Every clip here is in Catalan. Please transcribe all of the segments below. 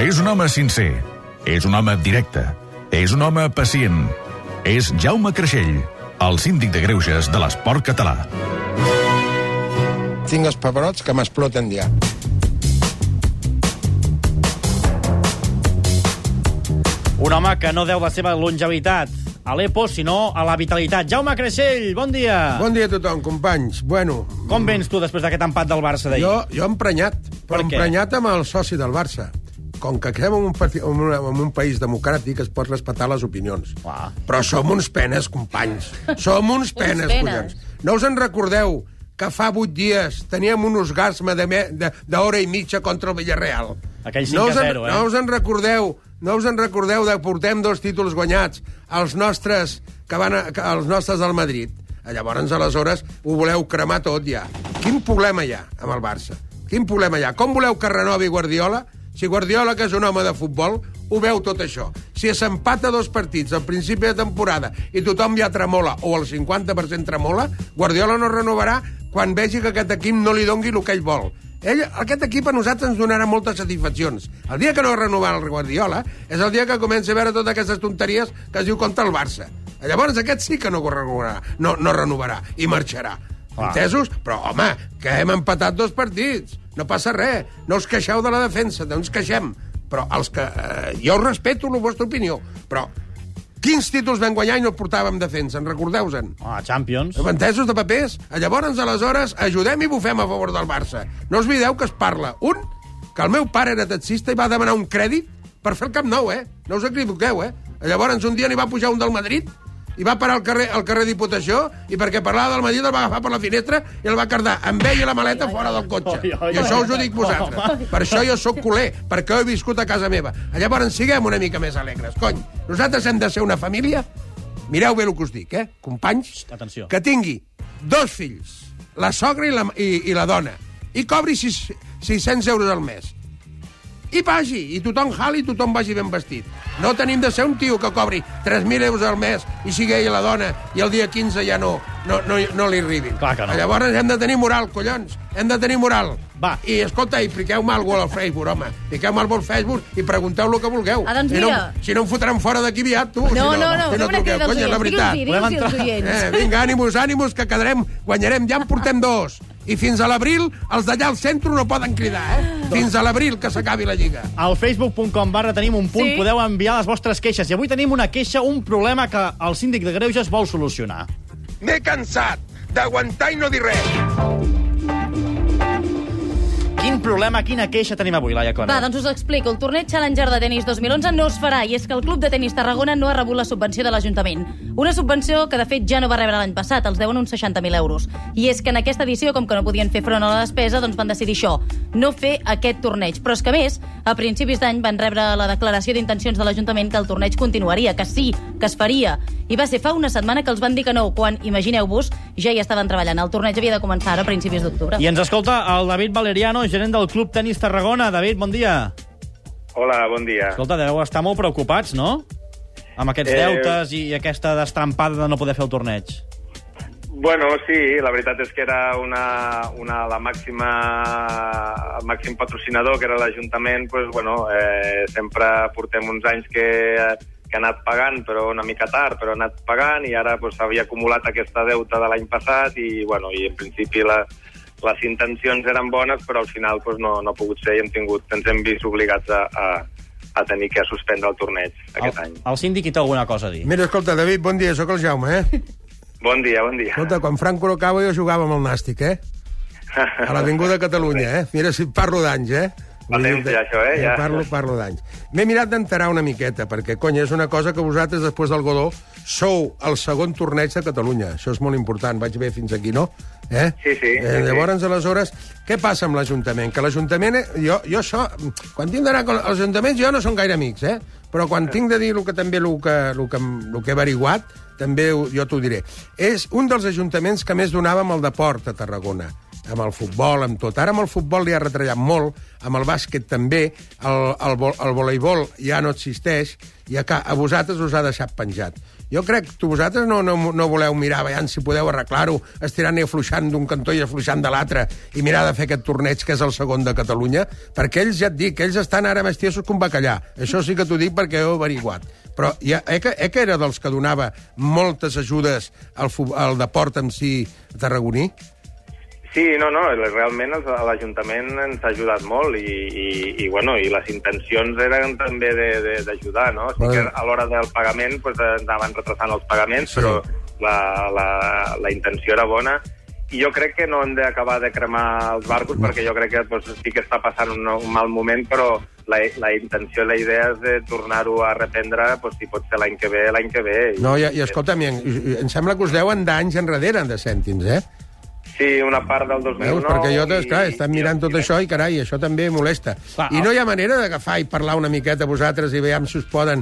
És un home sincer, és un home directe, és un home pacient. És Jaume Creixell, el síndic de greuges de l'esport català. Tinc els paperots que m'exploten ja. Un home que no deu la seva longevitat a l'EPO, sinó a la vitalitat. Jaume Creixell, bon dia. Bon dia a tothom, companys. Bueno... Com vens tu després d'aquest empat del Barça d'ahir? Jo emprenyat, però emprenyat amb el soci del Barça. Com que estem en un país democràtic es pot respectar les opinions. Però som uns penes, companys. Som uns penes, collons. No us en recordeu que fa 8 dies teníem un orgasme d'hora i mitja contra el Villarreal? Aquell 5-0, No us en recordeu que portem 2 títols guanyats els nostres del Madrid? Llavors, aleshores, ho voleu cremar tot ja. Quin problema hi ha amb el Barça? Quin problema hi ha? Com voleu que renovi Guardiola? Si Guardiola, que és un home de futbol, ho veu tot això. Si s'empata 2 partits al principi de temporada i tothom ja tremola, o el 50% tremola, Guardiola no renovarà quan vegi que aquest equip no li dongui el que ell vol. Aquest equip a nosaltres ens donarà moltes satisfaccions. El dia que no renovarà el Guardiola és el dia que comença a veure totes aquestes tonteries que es diu contra el Barça. Llavors aquest sí que no renovarà i marxarà. Entesos? Però, home, que hem empatat 2 partits. No passa res. No us queixeu de la defensa, no ens queixem. Però els que... jo respeto la vostra opinió, però... Quins títols vam guanyar i no portàvem defensa? En recordeu-se'n? Champions. Entesos de papers? Llavors, aleshores, ajudem i bufem a favor del Barça. No us oblideu que es parla. Que el meu pare era taxista i va demanar un crèdit per fer el Camp Nou, No us equivoqueu, Llavors, un dia n'hi va pujar un del Madrid i va parar al carrer Diputació i perquè parlava del Madrid el va agafar per la finestra i el va cardar amb ell i la maleta fora del cotxe. I això us ho dic vosaltres. Per això jo sóc culer, perquè ho he viscut a casa meva. Llavors siguem una mica més alegres. Cony, nosaltres hem de ser una família. Mireu bé el que us dic, companys. Atenció. Que tingui 2 fills, la sogra i la dona, i cobri 600 euros al mes. I vagi, i tothom jali i tothom vagi ben vestit. No tenim de ser un tio que cobri 3.000 euros al mes i sigui ell i la dona i el dia 15 ja no li arribin. Clar que no. Llavors hem de tenir moral, collons. Hem de tenir moral. Va. I escolta, i piqueu-me alguna al Facebook, home. Piqueu-me al Facebook i pregunteu el que vulgueu. Doncs mira. Si no em fotran fora d'aquí aviat, tu. No, truqueu, cony, és la veritat. Vinga, ànimos, que guanyarem. Ja en portem 2. I fins a l'abril, els d'allà al centre no poden cridar, Fins a l'abril, que s'acabi la Lliga. Al facebook.com/tenim un punt, podeu enviar les vostres queixes. I avui tenim una queixa, un problema que el síndic de greuges vol solucionar. M'he cansat d'aguantar i no dir res. Quin problema, quina queixa tenim avui, Laia Cona? Va, doncs us explico. El torneig Challenger de tenis 2011 no es farà, i és que el Club de Tenis Tarragona no ha rebut la subvenció de l'Ajuntament. Una subvenció que, de fet, ja no va rebre l'any passat, els deuen uns 60.000 euros. I és que en aquesta edició, com que no podien fer front a la despesa, doncs van decidir això, no fer aquest torneig. Però és que, a més, a principis d'any van rebre la declaració d'intencions de l'Ajuntament que el torneig continuaria, que sí, que es faria. I va ser fa una setmana que els van dir que no, quan, imagineu-vos, ja hi estaven treballant. El torneig havia de començar a principis d'octubre. I ens escolta el David Valeriano, gerent del Club Tenis Tarragona. David, bon dia. Hola, bon dia. Escolta, deveu estar molt preocupats, no? Amb aquests deutes i aquesta destrampada de no poder fer el torneig. Bueno, sí, la veritat és que era el màxim patrocinador, que era l'Ajuntament, doncs, bueno, sempre portem uns anys que ha anat pagant, però una mica tard, però ha anat pagant, i ara s'havia acumulat aquesta deuta de l'any passat, i en principi les intencions eren bones, però al final no ha pogut ser, i ens hem vist obligats a tenir que suspendre el torneig aquest any. El síndic hi té alguna cosa a dir. Mira, escolta, David, bon dia, sóc el Jaume, Bon dia, bon dia. Escolta, quan Franco no acaba jo jugava amb el Nàstic, a l'Avinguda Catalunya, Mira si parlo d'anys, Fa temps ja, això, ja. Parlo d'anys. M'he mirat d'enterar una miqueta, perquè, cony, és una cosa que vosaltres, després del Godó, sou el segon torneig de Catalunya. Això és molt important. Vaig bé fins aquí, no? Sí. Llavors, aleshores, què passa amb l'Ajuntament? Que l'Ajuntament... Jo això... Quan tinc d'anar als ajuntaments, jo no són gaire amics, Però quan tinc de dir el que he averiguat, també jo t'ho diré. És un dels ajuntaments que més donava amb el deport a Tarragona. Amb el futbol, amb tot. Ara amb el futbol li ha retallat molt, amb el bàsquet també, el voleibol ja no existeix, i a vosaltres us ha deixat penjat. Jo crec que vosaltres no voleu mirar, veient si podeu arreglar-ho, estirant i afluixant d'un cantó i afluixant de l'altre, i mirar de fer aquest torneig, que és el segon de Catalunya, perquè ells, ja et dic, ells estan ara més tiesos que un bacallà. Això sí que t'ho dic perquè ho he averiguat. Però que era dels que donava moltes ajudes al deport en si tarragoní? Sí, no, realment l'Ajuntament ens ha ajudat molt i les intencions eren també d'ajudar, no? O sigui que a l'hora del pagament anaven retrasant els pagaments, però la intenció era bona. I jo crec que no hem d'acabar de cremar els barcos, perquè jo crec que sí que està passant un mal moment, però la intenció, la idea és de tornar-ho a reprendre, si pot ser l'any que ve. No, i escolta'm, em sembla que us deuen d'anys enrere de cèntims, eh? Sí, una part del 2009. Veus? Perquè jo, clar, estan mirant tot això i, carai, això també molesta. I no hi ha manera d'agafar i parlar una miqueta vosaltres i veiem si us poden,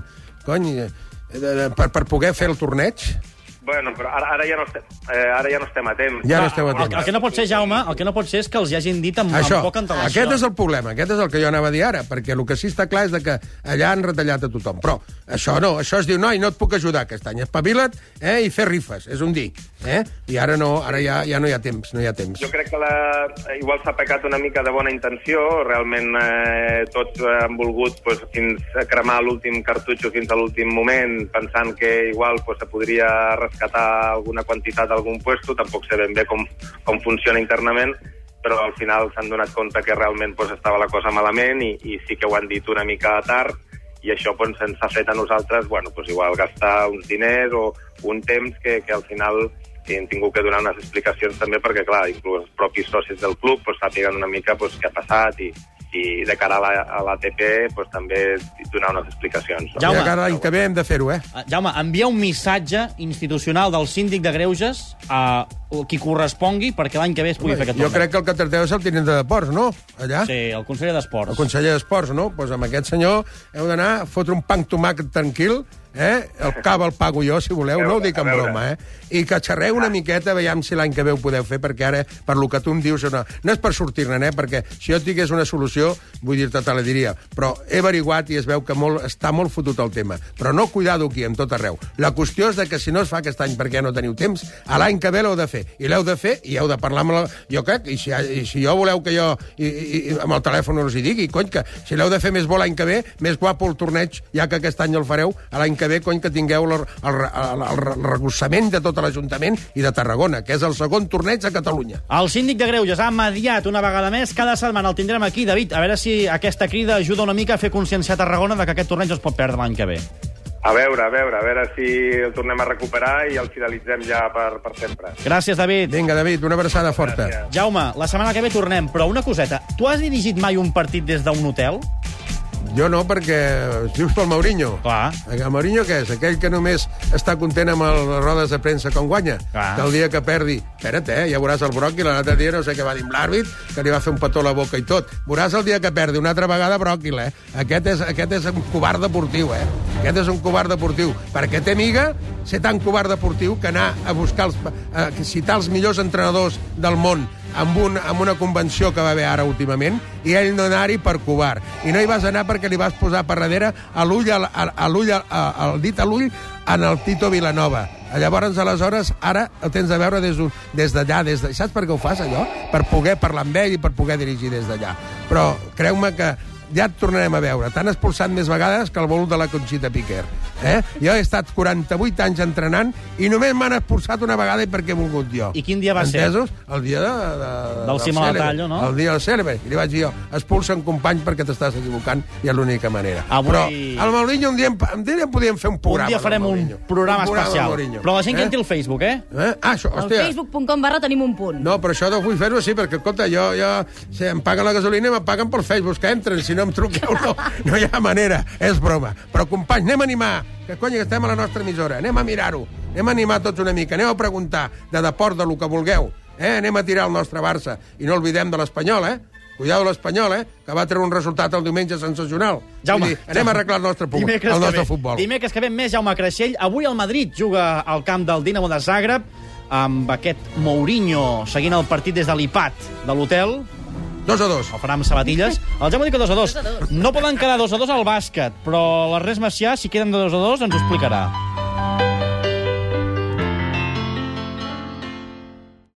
per poder fer el torneig? Bueno, però ara ja no estem a temps. Ja no esteu a temps. El que no pot ser, Jaume, és que els hi hagin dit amb poca antelació. Aquest és el problema, aquest és el que jo anava a dir ara, perquè el que sí està clar és que allà han retallat a tothom. Però això no, això es diu, no et puc ajudar aquest any. Espavila't i fer rifes, és un dir. I ara no, ara ja no hi ha temps, Jo crec que igual s'ha pecat una mica de bona intenció, realment tots han volgut fins a cremar l'últim cartutxo fins a l'últim moment, pensant que igual se podria rescatar alguna quantitat d'algun puesto, tampoc sé ben bé com funciona internament, però al final s'han donat compte que realment estava la cosa malament i sí que ho han dit una mica tard, i això ens ha fet a nosaltres igual gastar uns diners o un temps que al final hem tingut que donar unes explicacions també, perquè clar, inclús els propis socis del club sàpiguen una mica què ha passat i de cara a l'ATP també donar unes explicacions. Jaume, de cara a l'any que ve hem de fer-ho, Jaume, envia un missatge institucional del síndic de Greuges a qui correspongui perquè l'any que ve es pugui fer aquest torneig. Jo crec que el que tracteu és el tinent de Deports, no? Allà? Sí, el conseller d'Esports. El conseller d'Esports, no? Doncs amb aquest senyor heu d'anar a fotre un pa amb tomàquet tranquil, el cava el pago jo, si voleu, no ho dic en broma, i que xerreu una miqueta, veiem si l'any que ve ho podeu fer, perquè ara, per lo que tu em dius, no és per sortir-ne, perquè si jo tingués una solució, vull dir-te, te la diria, però he averiguat i es veu que està molt fotut el tema, però no cuidado aquí, en tot arreu. La qüestió és que si no es fa aquest any perquè ja no teniu temps, a l'any que ve l'heu de fer, i l'heu de fer i heu de parlar amb jo crec, i si jo voleu que jo amb el telèfon us hi digui, que si l'heu de fer més bo l'any que ve, més guapo el torneig, ja que aquest any el fareu, a l'any que ve, que tingueu el recolzament de tot l'Ajuntament i de Tarragona, que és el segon torneig a Catalunya. El síndic de Greuges ha mediat una vegada més, cada setmana el tindrem aquí. David, a veure si aquesta crida ajuda una mica a fer conscienciar a Tarragona de que aquest torneig no es pot perdre l'any que ve. A veure si el tornem a recuperar i el fidelitzem ja per sempre. Gràcies, David. Vinga, David, una abraçada forta. Gràcies. Jaume, la setmana que ve tornem, però una coseta. Tu has dirigit mai un partit des d'un hotel? Jo no, perquè vius pel Mourinho. Clar. El Mourinho què és? Aquell que només està content amb les rodes de premsa quan guanya. Clar. Que el dia que perdi... Espera't, ja veuràs el bròquil, l'altre dia no sé què va dir amb l'àrbit, que li va fer un petó a la boca i tot. Veuràs el dia que perdi una altra vegada bròquil, Aquest és un covard deportiu, Aquest és un covard deportiu. Perquè té miga ser tan covard deportiu que anar a buscar citar els millors entrenadors del món amb una convenció que va haver ara últimament, i ell no anar-hi per covard. I no hi vas anar perquè li vas posar per darrere el dit a l'ull en el Tito Vilanova. Llavors, aleshores, ara el tens de veure des d'allà. Saps per què ho fas, allò? Per poder parlar amb ell i per poder dirigir des d'allà. Però creu-me que ja et tornarem a veure. T'han expulsat més vegades que el vol de la Conxita Piquer. Jo he estat 48 anys entrenant i només m'han expulsat una vegada i perquè he volgut jo. I quin dia va ser? El dia del Cimalatallo, no? El dia del cèlebre. I li vaig dir jo, expulsa un company perquè t'estàs equivocant i és l'única manera. Però al Mourinho un dia podíem fer un programa. Un dia farem un programa especial. Però la gent que entri al Facebook, hòstia. Al facebook.com/tenim un punt. No, però això no vull fer-ho així, perquè, escolta, si em paguen la gasolina, em paguen pel Facebook, que entren, si no em truqueu, no hi ha manera, és broma. Però, companys, anem a animar, que estem a la nostra emissora, anem a mirar-ho, anem a animar tots una mica, aneu a preguntar de deport, de lo que vulgueu, anem a tirar el nostre Barça, i no oblidem de l'Espanyol, Cuidado l'Espanyol, que va treure un resultat el diumenge sensacional. Jaume, anem a arreglar el nostre futbol. Dimecres que ve més Jaume Creixell. Avui el Madrid juga al camp del Dinamo de Zagreb amb aquest Mourinho seguint el partit des de l'IPAD de l'hotel. 2-2. El farà amb sabatilles. El Jaume diu que 2-2. No poden quedar 2-2 al bàsquet, però l'Ernest Macià, si queden 2-2, ens ho explicarà.